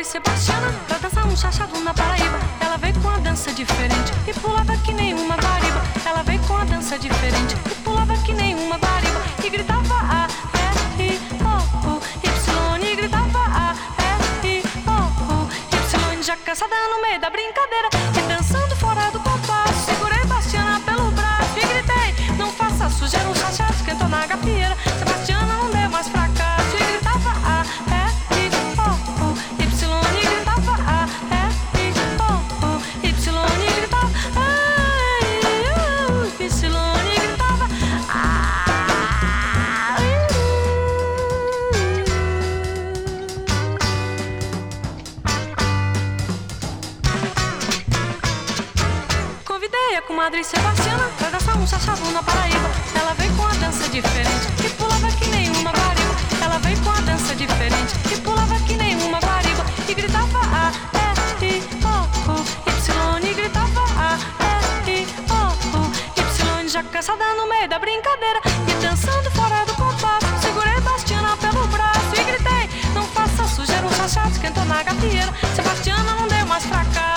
comadre Sebastiana pra dançar um chachado na Paraíba. Ela veio com a dança diferente e pulava que nem uma guariba. Ela veio com a dança diferente e pulava que nem uma guariba. E gritava A, E, I, O, U, Y. E gritava A, E, I, O, U, Y. Já cansada no meio da brincadeira e dançando fora do compasso, segurei Bastiana pelo braço e gritei: não faça sujeira, um chachado esquentou na gafieira. Sebastiana não deu mais fracasso e gritava A, E, I, O, U, Y. E gritava A, E, I, O, U, Y. E gritava A, E, I, O, Y. E gritava Convidei a comadre Sebastiana pra dançar um chachado na Paraíba. Ela veio com a dança diferente e pulava que nem uma guariba. Ela veio com a dança diferente e pulava que nem uma guariba. E gritava A, E, I, O, U, Y. E gritava A, E, I, O, U, Y. Já cansada no meio da brincadeira e dançando fora do compasso, segurei Bastiana pelo braço e gritei: não faça sujeira, um chachado esquentou na gafieira. Sebastiana não deu mais fracasso.